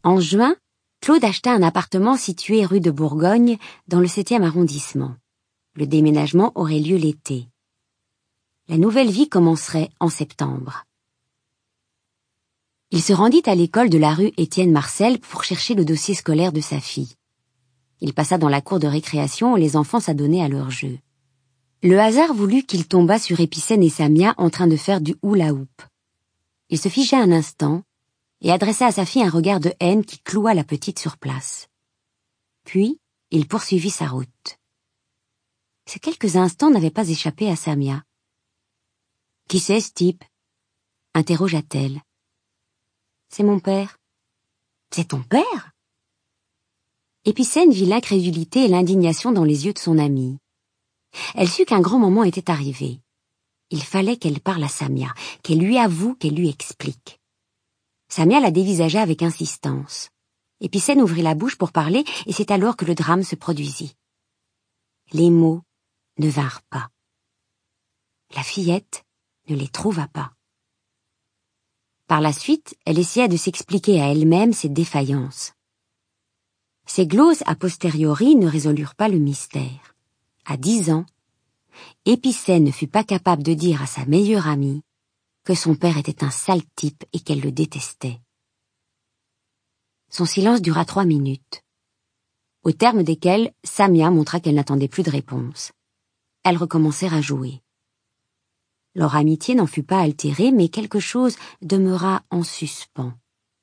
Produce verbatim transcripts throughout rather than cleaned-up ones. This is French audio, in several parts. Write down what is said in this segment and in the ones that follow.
En juin, Claude acheta un appartement situé rue de Bourgogne, dans le septième arrondissement. Le déménagement aurait lieu l'été. La nouvelle vie commencerait en septembre. Il se rendit à l'école de la rue Étienne Marcel pour chercher le dossier scolaire de sa fille. Il passa dans la cour de récréation où les enfants s'adonnaient à leurs jeux. Le hasard voulut qu'il tombât sur Épicène et Samia en train de faire du hula-hoop. Il se figea un instant et adressa à sa fille un regard de haine qui cloua la petite sur place. Puis, il poursuivit sa route. Ces quelques instants n'avaient pas échappé à Samia. « Qui c'est, ce type ?» interrogea-t-elle. « C'est mon père. »« C'est ton père ?» Épicène vit l'incrédulité et l'indignation dans les yeux de son amie. Elle sut qu'un grand moment était arrivé. Il fallait qu'elle parle à Samia, qu'elle lui avoue, qu'elle lui explique. Samia la dévisagea avec insistance. Épicène ouvrit la bouche pour parler, et c'est alors que le drame se produisit. Les mots ne vinrent pas. La fillette ne les trouva pas. Par la suite, elle essaya de s'expliquer à elle-même ses défaillances. Ces gloses a posteriori ne résolurent pas le mystère. À dix ans, Épicène ne fut pas capable de dire à sa meilleure amie que son père était un sale type et qu'elle le détestait. Son silence dura trois minutes, au terme desquels Samia montra qu'elle n'attendait plus de réponse. Elles recommencèrent à jouer. Leur amitié n'en fut pas altérée, mais quelque chose demeura en suspens.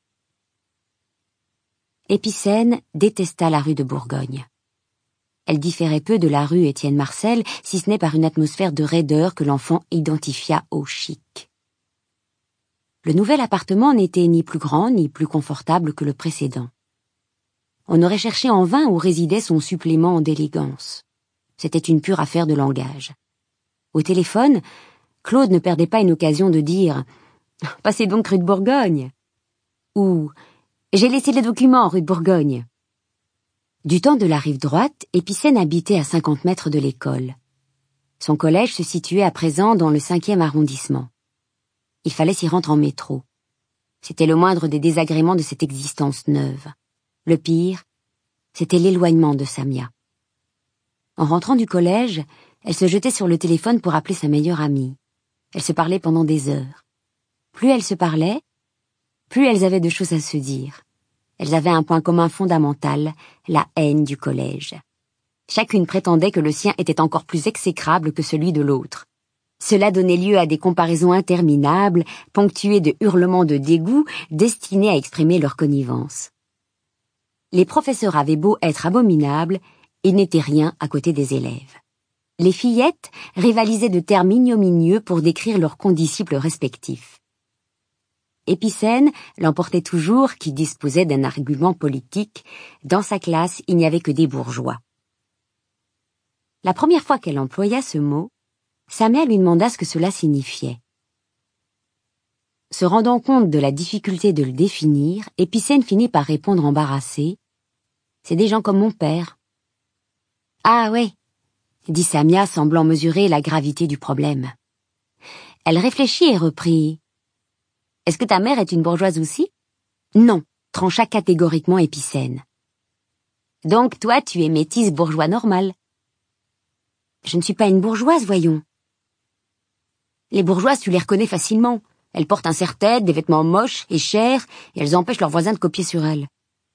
Épicène détesta la rue de Bourgogne. Elle différait peu de la rue Étienne Marcel, si ce n'est par une atmosphère de raideur que l'enfant identifia au chic. Le nouvel appartement n'était ni plus grand ni plus confortable que le précédent. On aurait cherché en vain où résidait son supplément d'élégance. C'était une pure affaire de langage. Au téléphone, Claude ne perdait pas une occasion de dire « Passez donc rue de Bourgogne » ou « J'ai laissé les documents rue de Bourgogne ». Du temps de la rive droite, Épicène habitait à cinquante mètres de l'école. Son collège se situait à présent dans le cinquième arrondissement. Il fallait s'y rendre en métro. C'était le moindre des désagréments de cette existence neuve. Le pire, c'était l'éloignement de Samia. En rentrant du collège, elle se jetait sur le téléphone pour appeler sa meilleure amie. Elles se parlaient pendant des heures. Plus elles se parlaient, plus elles avaient de choses à se dire. Elles avaient un point commun fondamental, la haine du collège. Chacune prétendait que le sien était encore plus exécrable que celui de l'autre. Cela donnait lieu à des comparaisons interminables, ponctuées de hurlements de dégoût, destinés à exprimer leur connivence. Les professeurs avaient beau être abominables, ils n'étaient rien à côté des élèves. Les fillettes rivalisaient de termes ignominieux pour décrire leurs condisciples respectifs. Épicène l'emportait toujours, qui disposait d'un argument politique. Dans sa classe, il n'y avait que des bourgeois. La première fois qu'elle employa ce mot, sa mère lui demanda ce que cela signifiait. Se rendant compte de la difficulté de le définir, Épicène finit par répondre embarrassée. « C'est des gens comme mon père. »« Ah ouais » dit Samia, semblant mesurer la gravité du problème. Elle réfléchit et reprit. « Est-ce que ta mère est une bourgeoise aussi ?»« Non » trancha catégoriquement Épicène. « Donc toi, tu es métisse bourgeois normal. »« Je ne suis pas une bourgeoise, voyons. »« Les bourgeoises, tu les reconnais facilement. Elles portent un serre-tête, des vêtements moches et chers, et elles empêchent leurs voisins de copier sur elles. »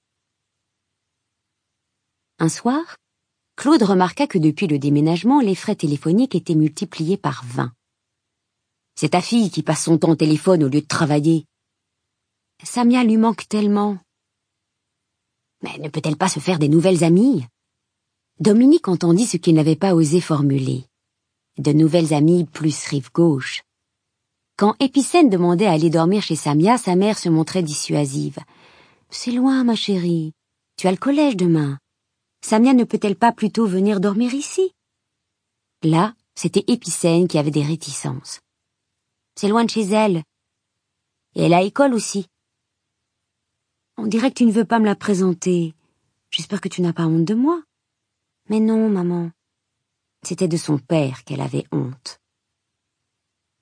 Un soir, Claude remarqua que depuis le déménagement, les frais téléphoniques étaient multipliés par vingt. « C'est ta fille qui passe son temps au téléphone au lieu de travailler. »« Samia lui manque tellement. »« Mais ne peut-elle pas se faire des nouvelles amies ?» Dominique entendit ce qu'il n'avait pas osé formuler. De nouvelles amies plus rive gauche. Quand Épicène demandait à aller dormir chez Samia, sa mère se montrait dissuasive. « C'est loin, ma chérie. Tu as le collège demain. Samia ne peut-elle pas plutôt venir dormir ici ?» Là, c'était Épicène qui avait des réticences. « C'est loin de chez elle. Et elle a école aussi. »« On dirait que tu ne veux pas me la présenter. J'espère que tu n'as pas honte de moi. » »« Mais non, maman. » C'était de son père qu'elle avait honte.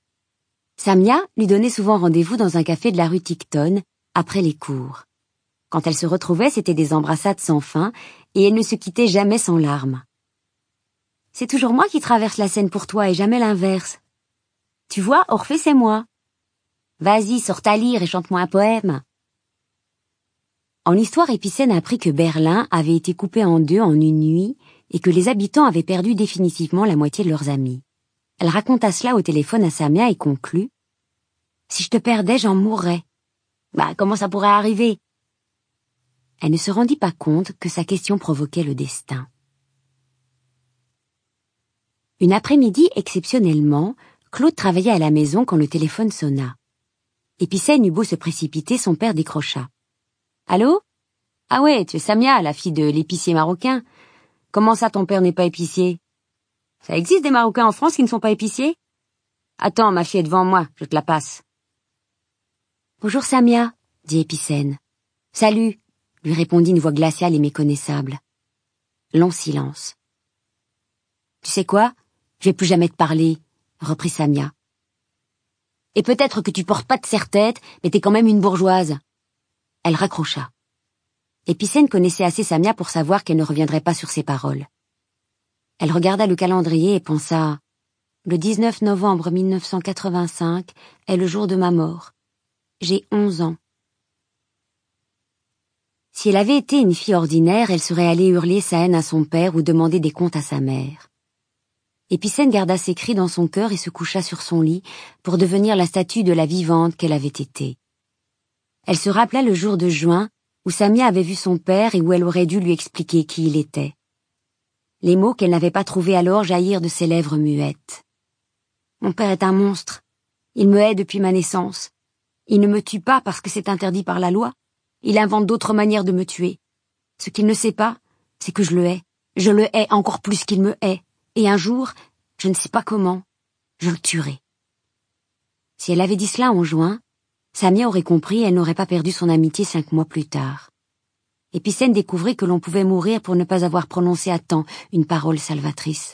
Samia lui donnait souvent rendez-vous dans un café de la rue Tiquetonne, après les cours. Quand elles se retrouvaient, c'étaient des embrassades sans fin, et elles ne se quittaient jamais sans larmes. « C'est toujours moi qui traverse la Seine pour toi et jamais l'inverse. Tu vois, Orphée, c'est moi. Vas-y, sors ta lyre et chante-moi un poème. » En histoire, Épicène apprit que Berlin avait été coupé en deux en une nuit et que les habitants avaient perdu définitivement la moitié de leurs amis. Elle raconta cela au téléphone à Samia et conclut « Si je te perdais, j'en mourrais. » Bah, comment ça pourrait arriver? Elle ne se rendit pas compte que sa question provoquait le destin. Une après-midi, exceptionnellement, Claude travaillait à la maison quand le téléphone sonna. Épicène eut beau se précipiter, son père décrocha. « Allô? Ah ouais, tu es Samia, la fille de l'épicier marocain. Comment ça, ton père n'est pas épicier? Ça existe des Marocains en France qui ne sont pas épiciers? Attends, ma fille est devant moi, je te la passe. »« Bonjour Samia, » dit Épicène. « Salut, » lui répondit une voix glaciale et méconnaissable. Long silence. « Tu sais quoi? Je vais plus jamais te parler, » reprit Samia. « Et peut-être que tu portes pas de serre-tête, mais t'es quand même une bourgeoise. » Elle raccrocha. Épicène connaissait assez Samia pour savoir qu'elle ne reviendrait pas sur ses paroles. Elle regarda le calendrier et pensa « Le dix-neuf novembre mille neuf cent quatre-vingt-cinq est le jour de ma mort. J'ai onze ans. » Si elle avait été une fille ordinaire, elle serait allée hurler sa haine à son père ou demander des comptes à sa mère. Épicène garda ses cris dans son cœur et se coucha sur son lit pour devenir la statue de la vivante qu'elle avait été. Elle se rappela le jour de juin où Samia avait vu son père et où elle aurait dû lui expliquer qui il était. Les mots qu'elle n'avait pas trouvés alors jaillirent de ses lèvres muettes. « Mon père est un monstre. Il me hait depuis ma naissance. Il ne me tue pas parce que c'est interdit par la loi. Il invente d'autres manières de me tuer. Ce qu'il ne sait pas, c'est que je le hais. Je le hais encore plus qu'il me hait. Et un jour, je ne sais pas comment, je le tuerai. » Si elle avait dit cela en juin, Samia aurait compris et elle n'aurait pas perdu son amitié cinq mois plus tard. Épicène découvrit que l'on pouvait mourir pour ne pas avoir prononcé à temps une parole salvatrice.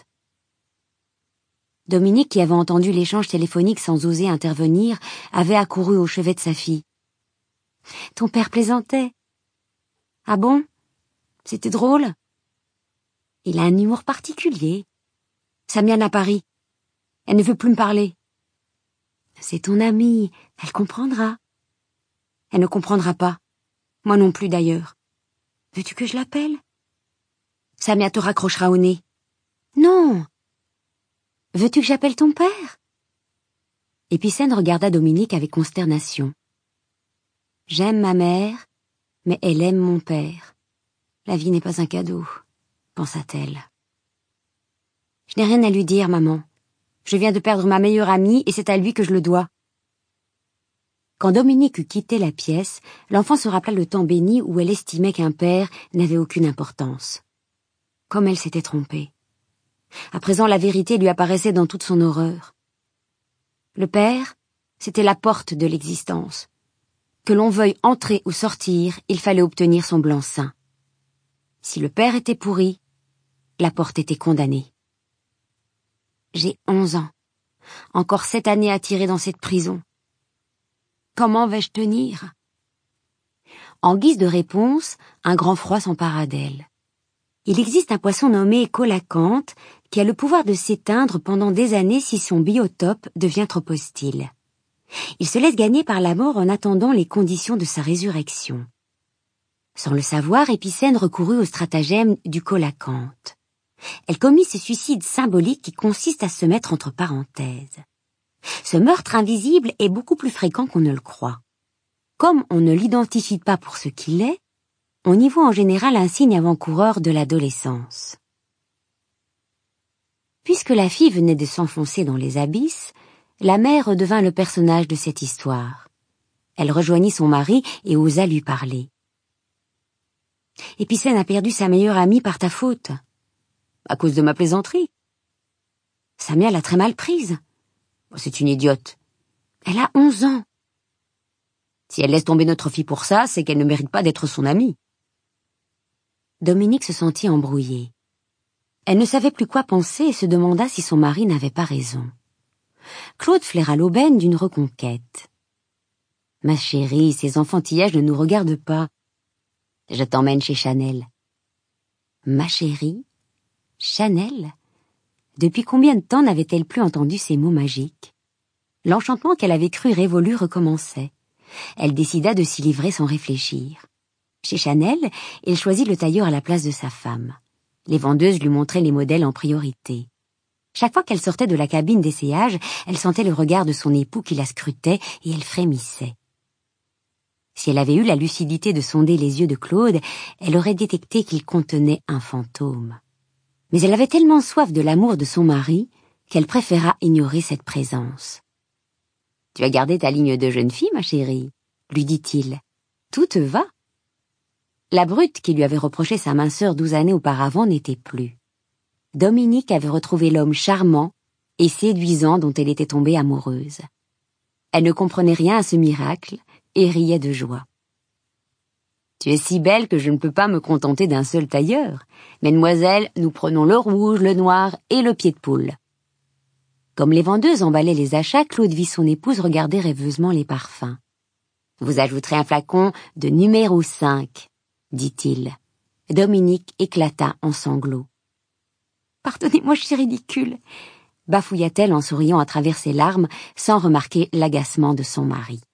Dominique, qui avait entendu l'échange téléphonique sans oser intervenir, avait accouru au chevet de sa fille. « Ton père plaisantait. »« Ah bon? C'était drôle? »« Il a un humour particulier. Samia n'a pas ri. Elle ne veut plus me parler. »« C'est ton amie, elle comprendra. »« Elle ne comprendra pas. Moi non plus d'ailleurs. Veux-tu que je l'appelle? »« Samia te raccrochera au nez. »« Non. Veux-tu que j'appelle ton père? » Épicène regarda Dominique avec consternation. « J'aime ma mère, mais elle aime mon père. La vie n'est pas un cadeau, pensa-t-elle. « Je n'ai rien à lui dire, maman. Je viens de perdre ma meilleure amie et c'est à lui que je le dois. » Quand Dominique eut quitté la pièce, l'enfant se rappela le temps béni où elle estimait qu'un père n'avait aucune importance. Comme elle s'était trompée. À présent, la vérité lui apparaissait dans toute son horreur. Le père, c'était la porte de l'existence. Que l'on veuille entrer ou sortir, il fallait obtenir son blanc-seing. Si le père était pourri, la porte était condamnée. J'ai onze ans. Encore sept années à tirer dans cette prison. Comment vais-je tenir? En guise de réponse, un grand froid s'empara d'elle. Il existe un poisson nommé colacanthe qui a le pouvoir de s'éteindre pendant des années si son biotope devient trop hostile. Il se laisse gagner par la mort en attendant les conditions de sa résurrection. Sans le savoir, Épicène recourut au stratagème du colacanthe. Elle commit ce suicide symbolique qui consiste à se mettre entre parenthèses. Ce meurtre invisible est beaucoup plus fréquent qu'on ne le croit. Comme on ne l'identifie pas pour ce qu'il est, on y voit en général un signe avant-coureur de l'adolescence. Puisque la fille venait de s'enfoncer dans les abysses, la mère devint le personnage de cette histoire. Elle rejoignit son mari et osa lui parler. « Épicène a perdu sa meilleure amie par ta faute. »« À cause de ma plaisanterie. »« Samia l'a très mal prise. »« C'est une idiote. »« Elle a onze ans. »« Si elle laisse tomber notre fille pour ça, c'est qu'elle ne mérite pas d'être son amie. » Dominique se sentit embrouillée. Elle ne savait plus quoi penser et se demanda si son mari n'avait pas raison. Claude flaira l'aubaine d'une reconquête. « Ma chérie, ces enfantillages ne nous regardent pas. Je t'emmène chez Chanel. Ma chérie? Chanel? Depuis combien de temps n'avait-elle plus entendu ces mots magiques? L'enchantement qu'elle avait cru révolu recommençait. Elle décida de s'y livrer sans réfléchir. Chez Chanel, elle choisit le tailleur à la place de sa femme. Les vendeuses lui montraient les modèles en priorité. Chaque fois qu'elle sortait de la cabine d'essayage, elle sentait le regard de son époux qui la scrutait et elle frémissait. Si elle avait eu la lucidité de sonder les yeux de Claude, elle aurait détecté qu'il contenait un fantôme. Mais elle avait tellement soif de l'amour de son mari qu'elle préféra ignorer cette présence. « Tu as gardé ta ligne de jeune fille, ma chérie ?» lui dit-il. « Tout te va ?» La brute qui lui avait reproché sa minceur douze années auparavant n'était plus. Dominique avait retrouvé l'homme charmant et séduisant dont elle était tombée amoureuse. Elle ne comprenait rien à ce miracle et riait de joie. « Tu es si belle que je ne peux pas me contenter d'un seul tailleur. Mesdemoiselles, nous prenons le rouge, le noir et le pied de poule. » Comme les vendeuses emballaient les achats, Claude vit son épouse regarder rêveusement les parfums. « Vous ajouterez un flacon de numéro cinq, dit-il. Dominique éclata en sanglots. « Pardonnez-moi, je suis ridicule, bafouilla-t-elle en souriant à travers ses larmes, sans remarquer l'agacement de son mari.